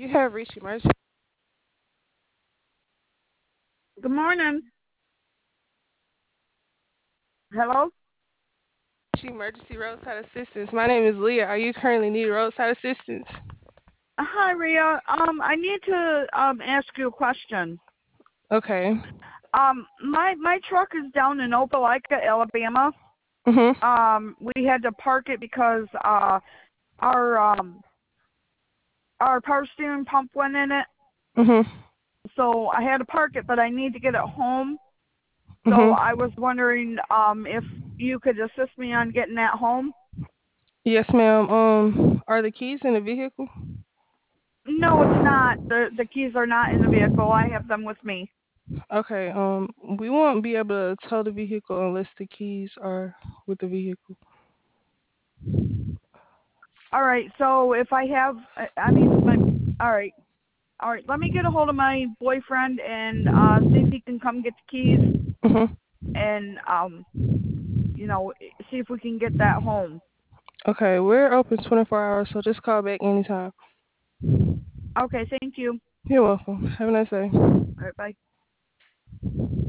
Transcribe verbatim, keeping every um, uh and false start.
You have reached emergency Good morning. Hello. emergency roadside assistance. My name is Leah. Are you currently need roadside assistance? Hi, Ria. Um, I need to um ask you a question. Okay. Um, my my truck is down in Opelika, Alabama. Mhm. Um, we had to park it because uh our um our power steering pump went in it. Mhm. So I had to park it, but I need to get it home. So Mhm. I was wondering um if you could assist me on getting that home. Yes, ma'am. Um, are the keys in the vehicle? No, it's not. The the keys are not in the vehicle. I have them with me. Okay. Um, we won't be able to tow the vehicle unless the keys are with the vehicle. All right. So if I have, I I mean, my, all right, all right. Let me get a hold of my boyfriend and uh, see if he can come get the keys Mhm. and um, you know, see if we can get that home. Okay, we're open twenty-four hours, so just call back anytime. Okay. Thank you. You're welcome. Have a nice day. All right. Bye.